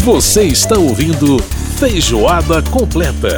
Você está ouvindo Feijoada Completa.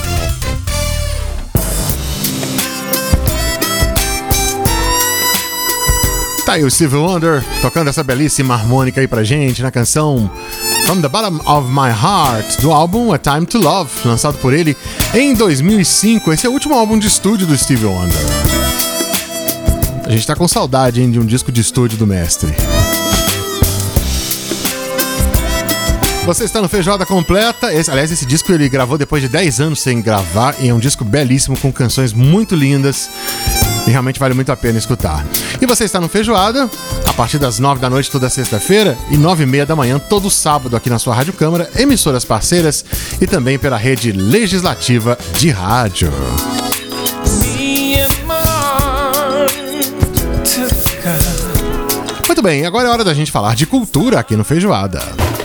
Tá aí o Stevie Wonder tocando essa belíssima harmônica aí pra gente na canção From the Bottom of My Heart, do álbum A Time to Love, lançado por ele em 2005. Esse é o último álbum de estúdio do Stevie Wonder. A gente tá com saudade, hein, de um disco de estúdio do mestre. Você está no Feijoada Completa. Esse disco ele gravou depois de 10 anos sem gravar, e é um disco belíssimo, com canções muito lindas, e realmente vale muito a pena escutar. E você está no Feijoada, a partir das 9 da noite toda sexta-feira e 9h30 da manhã todo sábado aqui na sua Rádio Câmara, emissoras parceiras e também pela rede legislativa de rádio. Muito bem, agora é hora da gente falar de cultura aqui no Feijoada.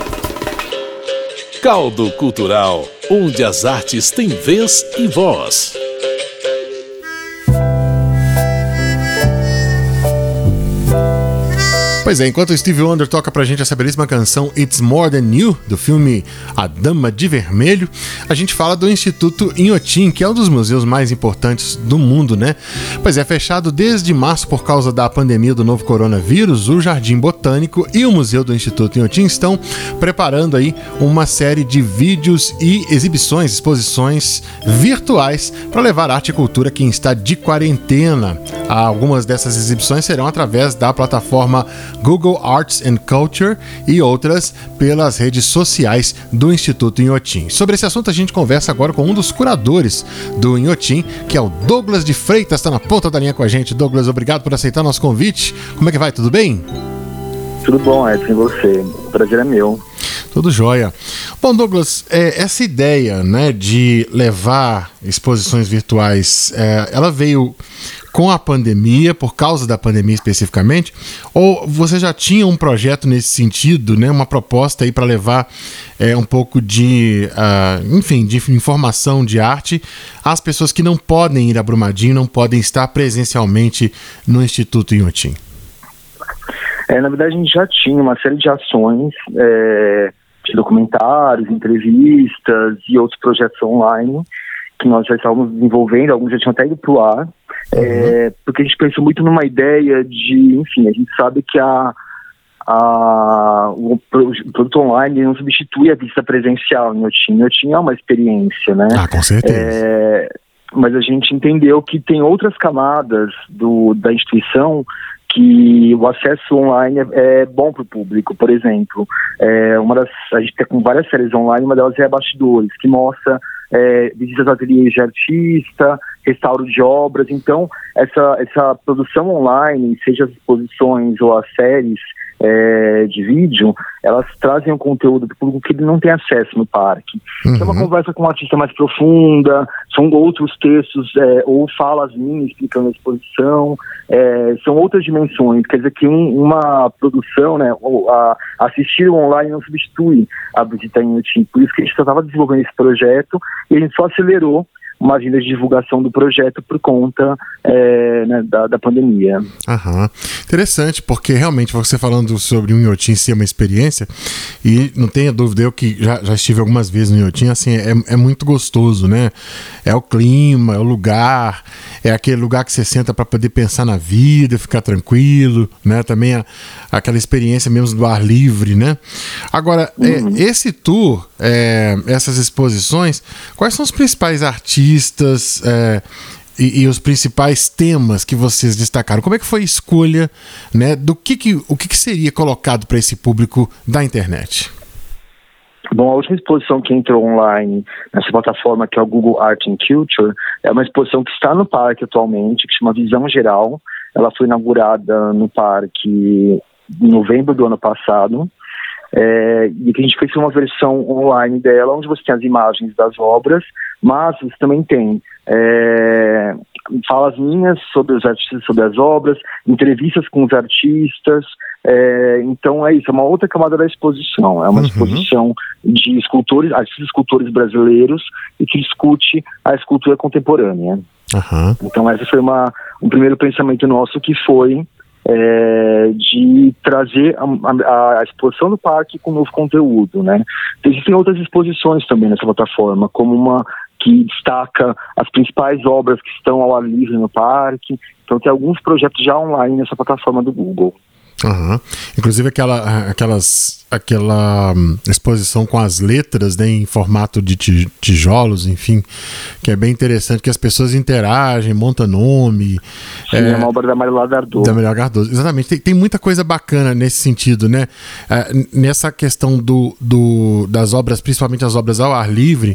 Caldo Cultural, onde as artes têm vez e voz. Pois é, enquanto o Stevie Wonder toca pra gente essa belíssima canção It's More Than You, do filme A Dama de Vermelho, a gente fala do Instituto Inhotim, que é um dos museus mais importantes do mundo, né? Pois é, fechado desde março por causa da pandemia do novo coronavírus, o Jardim Botânico e o Museu do Instituto Inhotim estão preparando aí uma série de vídeos e exibições, exposições virtuais para levar arte e cultura a quem está de quarentena. Algumas dessas exibições serão através da plataforma Google Arts and Culture e outras pelas redes sociais do Instituto Inhotim. Sobre esse assunto a gente conversa agora com um dos curadores do Inhotim, que é o Douglas de Freitas, está na ponta da linha com a gente. Douglas, obrigado por aceitar nosso convite. Como é que vai? Tudo bem? Tudo bom, Edson, e você? O prazer é meu. Tudo jóia. Bom, Douglas, essa ideia, né, de levar exposições virtuais, ela veio com a pandemia, por causa da pandemia especificamente, ou você já tinha um projeto nesse sentido, né, uma proposta aí para levar um pouco de informação de arte às pessoas que não podem ir a Brumadinho, não podem estar presencialmente no Instituto Inhotim? Na verdade, a gente já tinha uma série de ações, de documentários, entrevistas e outros projetos online que nós já estávamos desenvolvendo, alguns já tinham até ido para o ar, porque a gente pensou muito numa ideia de, enfim, a gente sabe que o produto online não substitui a visita presencial. Inhotim é uma experiência, né? Ah, com certeza. Mas a gente entendeu que tem outras camadas da instituição que o acesso online é bom para o público. Por exemplo, a gente está com várias séries online, uma delas é Bastidores, que mostra visitas a ateliês de artista, restauro de obras. Então, essa produção online, seja as exposições ou as séries de vídeo, elas trazem um conteúdo do público que ele não tem acesso no parque. Uhum. É uma conversa com um artista mais profunda, são outros textos ou falas minhas explicando a exposição, são outras dimensões. Quer dizer que uma produção, né, assistir online não substitui a visita em Inhotim. Por isso que a gente estava desenvolvendo esse projeto e a gente só acelerou uma agenda de divulgação do projeto por conta da pandemia. Aham. Interessante, porque realmente você falando sobre o Inhotim ser uma experiência, e não tenha dúvida, eu que já estive algumas vezes no Inhotim, assim, é muito gostoso, né? É o clima, é o lugar, é aquele lugar que você senta para poder pensar na vida, ficar tranquilo, né? Também aquela experiência mesmo do ar livre, né? Agora, esse tour, essas exposições, quais são os principais artistas e os principais temas que vocês destacaram? Como é que foi a escolha, né, o que seria colocado para esse público da internet? Bom, a última exposição que entrou online nessa plataforma, que é o Google Art and Culture, é uma exposição que está no parque atualmente, que chama Visão Geral. Ela foi inaugurada no parque em novembro do ano passado. E que a gente fez uma versão online dela, onde você tem as imagens das obras, mas você também tem falas minhas sobre os artistas, sobre as obras, entrevistas com os artistas. Então é isso, é uma outra camada da exposição. É uma exposição de escultores, artistas e escultores brasileiros, e que discute a escultura contemporânea. Então esse foi um primeiro pensamento nosso, que foi de trazer a exposição do parque com novo conteúdo, né? Existem outras exposições também nessa plataforma, como uma que destaca as principais obras que estão ao ar livre no parque. Então tem alguns projetos já online nessa plataforma do Google. Uhum. Inclusive aquela exposição com as letras, né, em formato de tijolos, enfim, que é bem interessante, que as pessoas interagem, montam nome. Sim, é uma obra da Marília Gardot. Da Marília Gardot, exatamente. Tem muita coisa bacana nesse sentido, né? Nessa questão das obras, principalmente as obras ao ar livre,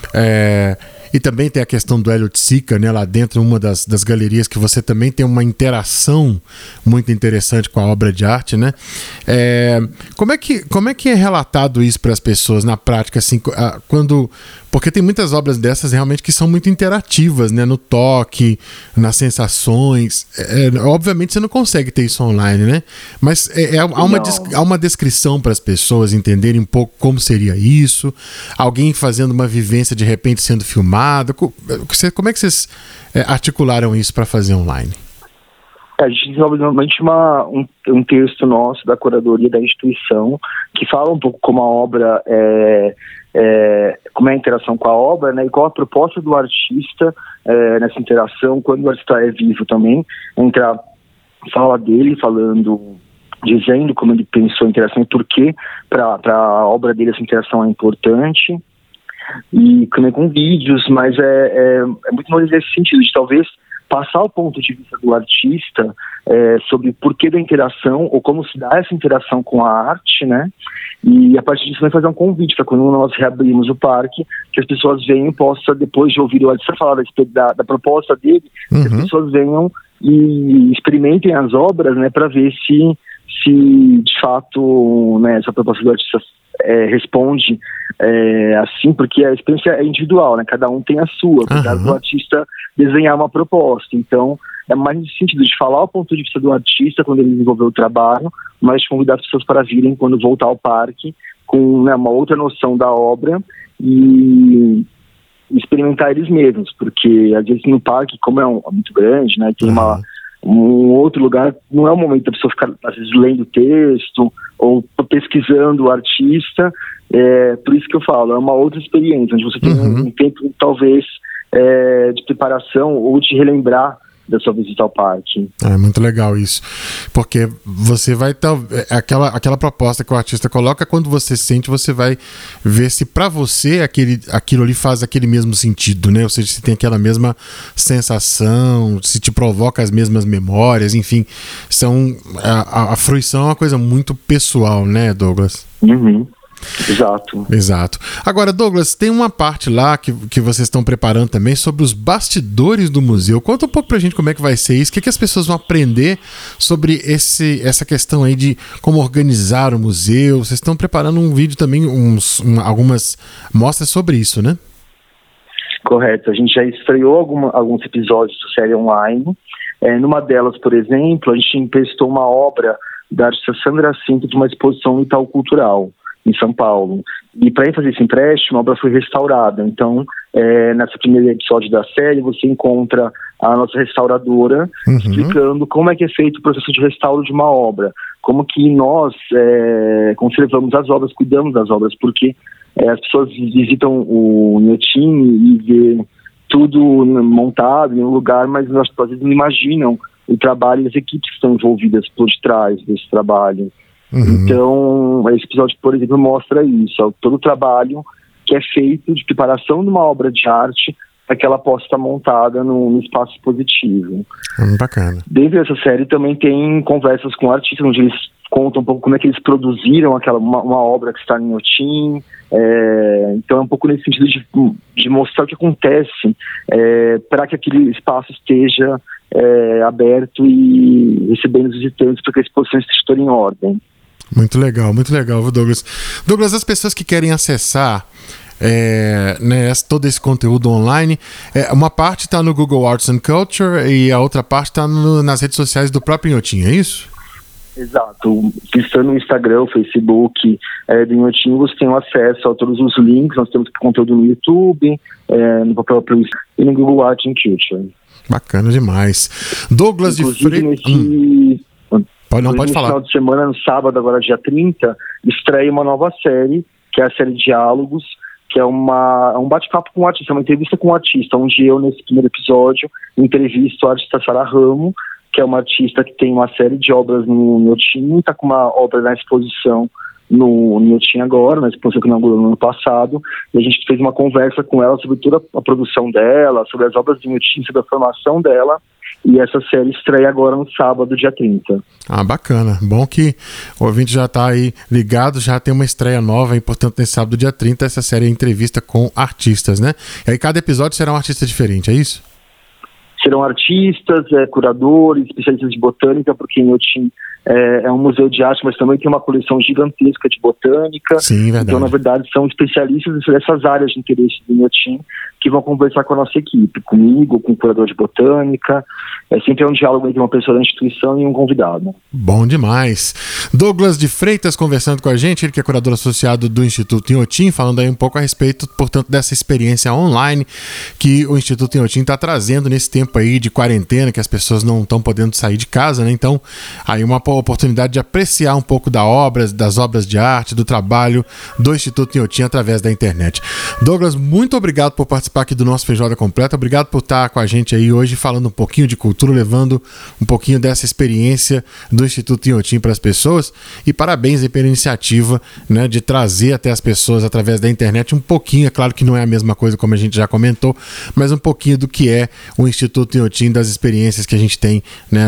e também tem a questão do Hélio Tsica, né, lá dentro, uma das galerias, que você também tem uma interação muito interessante com a obra de arte, né? Como é que é relatado isso para as pessoas na prática, assim, porque tem muitas obras dessas realmente que são muito interativas, né, no toque, nas sensações. Obviamente você não consegue ter isso online, né? Mas há uma descrição para as pessoas entenderem um pouco como seria isso, alguém fazendo uma vivência de repente sendo filmado. Como é que vocês articularam isso para fazer online? A gente desenvolve normalmente um texto nosso da curadoria da instituição que fala um pouco como a obra como é a interação com a obra, né, e qual a proposta do artista nessa interação, quando o artista é vivo também, entra fala dele, dizendo como ele pensou a interação e por que para a obra dele essa interação é importante, e também com vídeos, mas é muito mais nesse sentido de talvez passar o ponto de vista do artista sobre o porquê da interação ou como se dá essa interação com a arte, né? E a partir disso vai fazer um convite para quando nós reabrimos o parque, que as pessoas venham e possam, depois de ouvir o artista falar da proposta dele, que as pessoas venham e experimentem as obras, né, para ver se de fato, né, essa proposta do artista responde assim, porque a experiência é individual, né? Cada um tem a sua, apesar do artista desenhar uma proposta. Então, é mais no sentido de falar o ponto de vista do artista quando ele desenvolveu o trabalho, mas de convidar as pessoas para virem quando voltar ao parque com, né, uma outra noção da obra e experimentar eles mesmos, porque às vezes no parque, como é muito grande, né, tem um outro lugar, não é o momento da pessoa ficar, às vezes, lendo texto ou pesquisando o artista. Por isso que eu falo, é uma outra experiência, onde você tem um tempo, talvez, de preparação ou de relembrar da sua visita ao parque. É muito legal isso, porque você vai aquela proposta que o artista coloca, quando você sente, você vai ver se para você aquilo ali faz aquele mesmo sentido, né? Ou seja, se tem aquela mesma sensação, se te provoca as mesmas memórias, enfim, a fruição é uma coisa muito pessoal, né, Douglas? Exato. Agora, Douglas, tem uma parte lá que vocês estão preparando também sobre os bastidores do museu. Conta um pouco pra gente como é que vai ser isso, o que as pessoas vão aprender sobre essa questão aí de como organizar o museu. Vocês estão preparando um vídeo também, algumas mostras sobre isso, né? Correto, a gente já estreou alguns episódios da série online. Numa delas, por exemplo, a gente emprestou uma obra da artista Sandra Cinto de uma exposição no Itaú Cultural, em São Paulo. E para fazer esse empréstimo, a obra foi restaurada. Então, nesse primeiro episódio da série, você encontra a nossa restauradora explicando como é que é feito o processo de restauro de uma obra, como que nós conservamos as obras, cuidamos das obras, porque as pessoas visitam o Inhotim e vê tudo montado em um lugar, mas as pessoas às vezes não imaginam o trabalho e as equipes que estão envolvidas por detrás desse trabalho. Então, esse episódio, por exemplo, mostra isso, todo o trabalho que é feito de preparação de uma obra de arte para que ela possa estar montada no espaço expositivo. Bacana. Dentro dessa série também tem conversas com artistas, onde eles contam um pouco como é que eles produziram uma obra que está em Inhotim. Então é um pouco nesse sentido de mostrar o que acontece para que aquele espaço esteja aberto e recebendo os visitantes para que a exposição esteja toda em ordem. Muito legal, viu, Douglas? Douglas, as pessoas que querem acessar todo esse conteúdo online, uma parte está no Google Arts and Culture e a outra parte está nas redes sociais do próprio Inhotim, é isso? Exato. Estando no Instagram, o Facebook do Inhotim, você tem acesso a todos os links. Nós temos conteúdo no YouTube, no próprio e no Google Arts and Culture. Bacana demais. Douglas de Freitas. Pode falar. No final de semana, no sábado, agora dia 30, estreia uma nova série, que é a série Diálogos, que é um bate-papo com o artista, uma entrevista com o artista, onde eu, nesse primeiro episódio, entrevisto a artista Sara Ramo, que é uma artista que tem uma série de obras no Inhotim, está com uma obra na exposição no Inhotim agora, na exposição que inaugurou no ano passado, e a gente fez uma conversa com ela sobre toda a produção dela, sobre as obras de Inhotim, sobre a formação dela, e essa série estreia agora no sábado, dia 30. Bacana. Bom que o ouvinte já está aí ligado, já tem uma estreia nova, e, portanto, nesse sábado, dia 30, essa série é entrevista com artistas, né? E aí cada episódio será um artista diferente, é isso? Serão artistas, curadores, especialistas de botânica, porque Inhotim é um museu de arte, mas também tem uma coleção gigantesca de botânica. Sim, verdade. Então, na verdade, são especialistas dessas áreas de interesse do Inhotim que vão conversar com a nossa equipe, comigo, com o curador de botânica. Sempre um diálogo entre uma pessoa da instituição e um convidado. Bom demais. Douglas de Freitas conversando com a gente, ele que é curador associado do Instituto Inhotim, falando aí um pouco a respeito, portanto, dessa experiência online que o Instituto Inhotim está trazendo nesse tempo aí de quarentena, que as pessoas não estão podendo sair de casa, né? Então, aí uma oportunidade de apreciar um pouco das obras de arte, do trabalho do Instituto Inhotim através da internet. Douglas, muito obrigado por participar aqui do nosso Feijoada Completa, obrigado por estar com a gente aí hoje falando um pouquinho de cultura, levando um pouquinho dessa experiência do Instituto Inhotim para as pessoas, e parabéns aí pela iniciativa, né, de trazer até as pessoas através da internet um pouquinho, é claro que não é a mesma coisa como a gente já comentou, mas um pouquinho do que é o Instituto Inhotim, das experiências que a gente tem, né,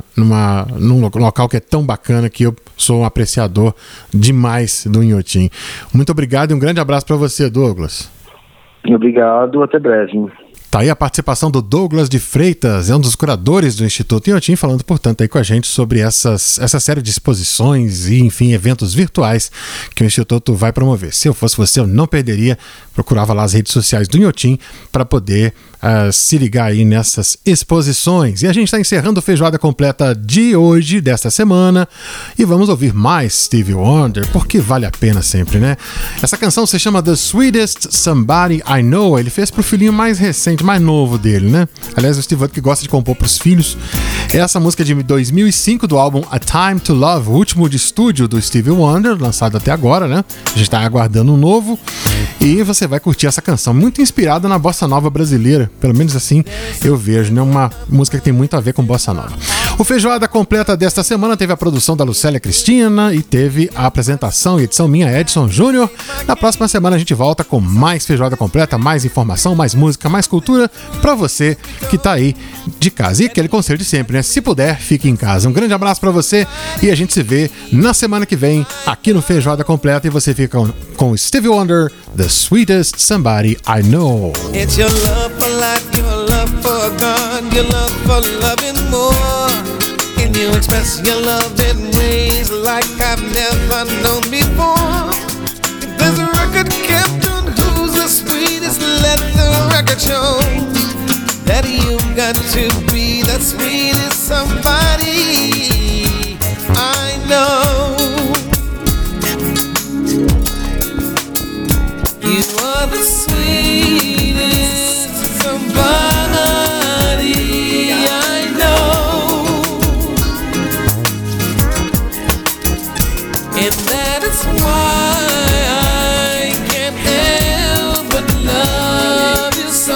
num local que é tão bacana, que eu sou um apreciador demais do Inhotim. Muito obrigado e um grande abraço para você, Douglas. Obrigado, até breve. Tá aí a participação do Douglas de Freitas, é um dos curadores do Instituto Inhotim, falando, portanto, aí com a gente sobre essa série de exposições e, enfim, eventos virtuais que o Instituto vai promover. Se eu fosse você, eu não perderia, procurava lá as redes sociais do Inhotim para poder se ligar aí nessas exposições. E a gente está encerrando o Feijoada Completa de hoje, desta semana, e vamos ouvir mais Stevie Wonder, porque vale a pena sempre, né? Essa canção se chama The Sweetest Somebody I Know, ele fez pro filhinho mais recente, mais novo dele, né? Aliás, o Steve Wonder que gosta de compor pros filhos. Essa música é de 2005 do álbum A Time to Love, o último de estúdio do Stevie Wonder, lançado até agora, né? A gente tá aguardando um novo, e você vai curtir essa canção, muito inspirada na bossa nova brasileira, pelo menos assim eu vejo, né? Uma música que tem muito a ver com bossa nova. O Feijoada Completa desta semana teve a produção da Lucélia Cristina e teve a apresentação e edição minha, Edson Júnior. Na próxima semana a gente volta com mais Feijoada Completa, mais informação, mais música, mais cultura pra você que tá aí de casa. E aquele conselho de sempre, né? Se puder, fique em casa. Um grande abraço pra você e a gente se vê na semana que vem aqui no Feijoada Completa, e você fica com Stevie Wonder, The Sweetest Somebody I Know. It's your love for life, your love for God, your love for loving more. Can you express your love in ways like I've never known before? If there's a record kept on who's the sweetest, let the record show that you've got to be the sweetest somebody I know. You are the sweetest somebody I know, and that is why I can't help but love you so.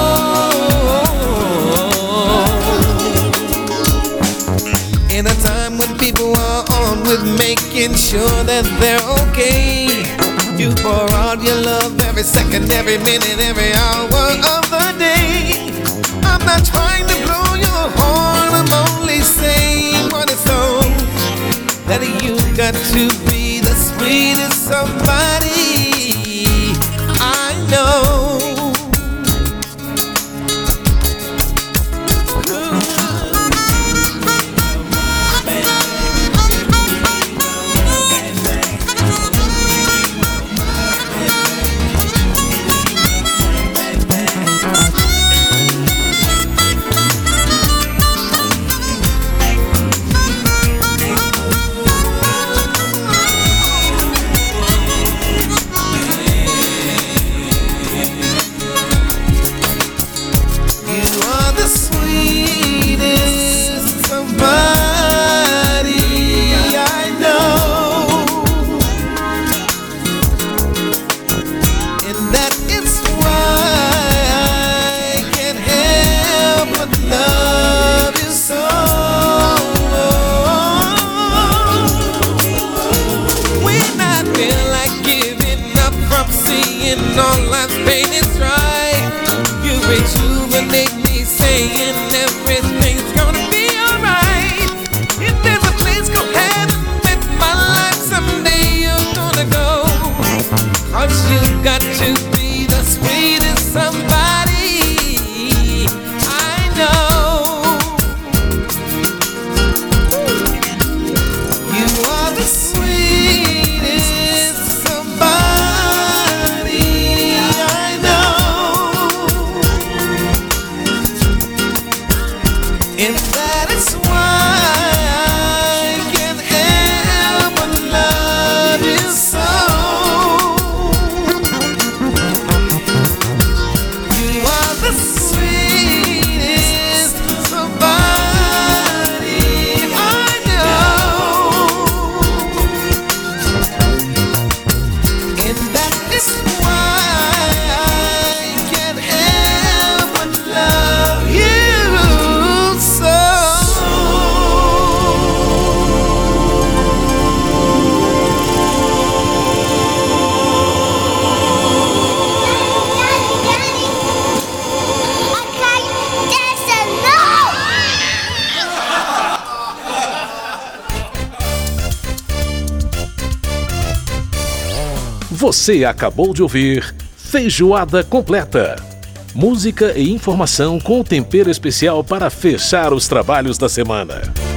In a time when people are on with making sure that they're okay, you pour out your love every second, every minute, every hour of the day. I'm not trying to blow your horn, I'm only saying what is so, that you got to be the sweetest somebody I know. all life's pain is right. You rejuvenate me, saying everything's gonna be alright. If there's a place called heaven with my life, someday you're gonna go. 'Cause you got to be the sweetest somebody I know. You are the sweetest somebody I know. And that is why I can't help but love you so. You are the sweetest somebody I know. And that is why I can't help but love you so. Você acabou de ouvir Feijoada Completa. Música e informação com tempero especial para fechar os trabalhos da semana.